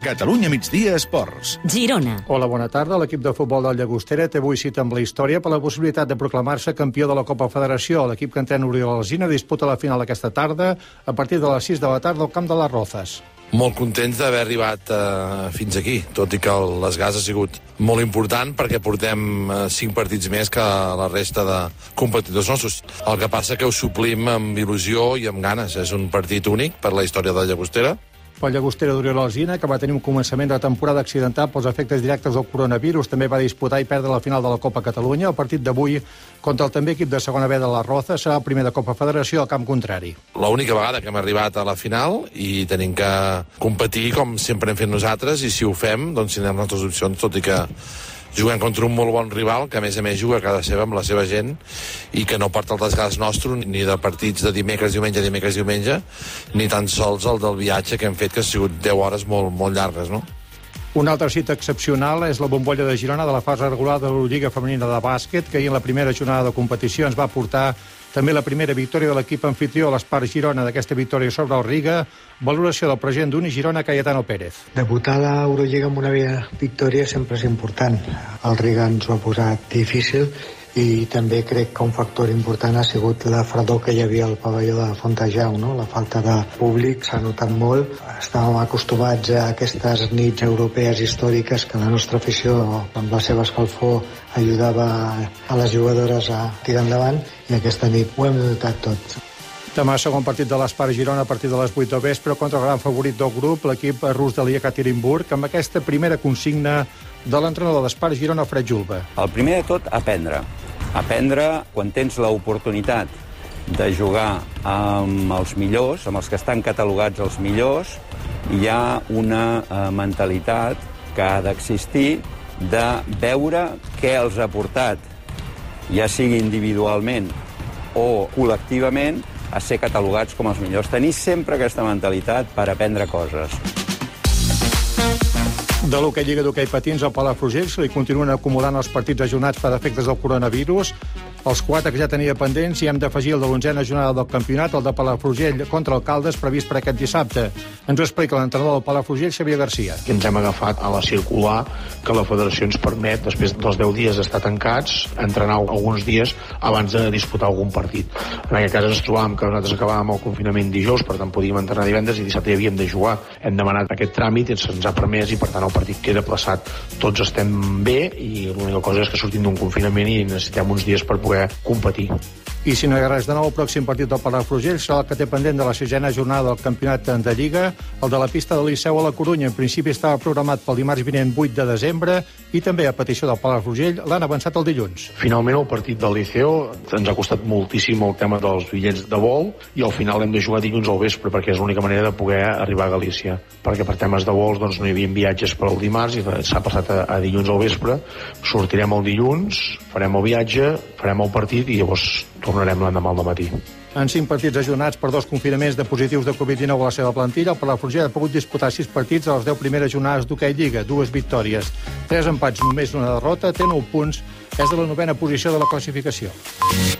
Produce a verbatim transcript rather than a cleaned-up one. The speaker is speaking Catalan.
Catalunya migdia esports. Girona. Hola, bona tarda. L'equip de futbol del Llagostera té avui cita amb la història per la possibilitat de proclamar-se campió de la Copa Federació. L'equip que entrena Oriol Alsina disputa la final aquesta tarda a partir de les sis de la tarda al camp de les Rozas. Molt contents d'haver arribat eh, fins aquí, tot i que el desgast ha sigut molt important perquè portem eh, cinc partits més que la resta de competidors nostres. El que passa que ho suplim amb il·lusió i amb ganes. És un partit únic per la història de Llagostera. Pel Llagostera d'Oriol Alsina, que va tenir un començament de temporada accidentat pels efectes directes del coronavirus, també va disputar i perdre la final de la Copa Catalunya. El partit d'avui contra el també equip de segona B de la Roza serà el primer de Copa Federació al camp contrari. L'única vegada que hem arribat a la final i tenim que competir com sempre hem fet nosaltres, i si ho fem, doncs tindrem les nostres opcions, tot i que juguem contra un molt bon rival, que a més a més juga a casa seva amb la seva gent i que no porta el desgast nostre ni de partits de dimecres, diumenge, dimecres, diumenge, ni tan sols el del viatge que hem fet, que ha sigut deu hores molt, molt llargues, no? Una altra cita excepcional és la bombolla de Girona de la fase regular de l'Eurolliga femenina de bàsquet, que ahir en la primera jornada de competició ens va portar també la primera victòria de l'equip anfitrió a l'Espart Girona d'aquesta victòria sobre el Riga. Valoració del president d'Uni Girona, Cayetano Pérez. Debutar a l'Eurolliga amb una victòria sempre és important. El Riga ens ho ha posat difícil i també crec que un factor important ha sigut la fredor que hi havia al pavelló de Fontejau, no? La falta de públic s'ha notat molt. Estàvem acostumats a aquestes nits europees històriques que la nostra afició, amb la seva escalfor, ajudava a les jugadores a tirar endavant, i aquesta nit ho hem notat tot. Demà, segon partit de l'Espart Girona a partir de les vuit del vespre contra el gran favorit del grup, l'equip rus de l'Iekaterinburg, amb aquesta primera consigna de l'entrenador d'Espart Girona, Fred Julba. El primer de tot, aprendre. Aprendre quan tens l'oportunitat de jugar amb els millors, amb els que estan catalogats els millors, hi ha una eh, mentalitat que ha d'existir de veure què els ha portat, ja sigui individualment o col·lectivament, a ser catalogats com els millors. Tenir sempre aquesta mentalitat per aprendre coses. De l'hoquei Lliga d'Hoquei Patins al Palafrugell se li continuen acumulant els partits ajornats per efectes del coronavirus. Els quatre que ja tenia pendents, i hem d'afegir el de l'onzena jornada del campionat, el de Palafrugell contra el Caldes, previst per aquest dissabte. Ens ho explica l'entrenador del Palafrugell, Xavier Garcia. Ens hem agafat a la circular que la federació ens permet, després dels deu dies d'estar tancats, entrenar alguns dies abans de disputar algun partit. En aquest cas ens trobàvem que nosaltres acabàvem el confinament dijous, per tant podíem entrenar divendres i dissabte hi havíem de jugar. Hem demanat aquest tràmit i se'ns ha permès, i per tant el partit queda plaçat. Tots estem bé i l'única cosa és que sortim d'un confinament i necessitem uns dies per poder competir. I si no hi ha res de nou, el pròxim partit del Palafrugell serà el que té pendent de la sisena jornada del campionat de Lliga, el de la pista del Liceu a la Corunya. En principi estava programat pel dimarts vinent vuit de desembre, i també a petició del Palafrugell l'han avançat el dilluns. Finalment el partit del Liceu ens ha costat moltíssim el tema dels bitllets de vol, i al final hem de jugar dilluns al vespre perquè és l'única manera de poder arribar a Galícia, perquè per temes de vols doncs, no hi havia viatges per al dimarts i s'ha passat a, a dilluns al vespre. Sortirem el dilluns, farem el viatge, farem el partit i llavors tornarem l'endemà al matí. En cinc partits ajornats per dos confinaments de positius de covid dinou a la seva plantilla, el Palafrugell ha pogut disputar sis partits a les deu primeres jornades d'Hoquei Lliga, dues victòries, tres empats, només una derrota, té nou punts, és de la novena posició de la classificació.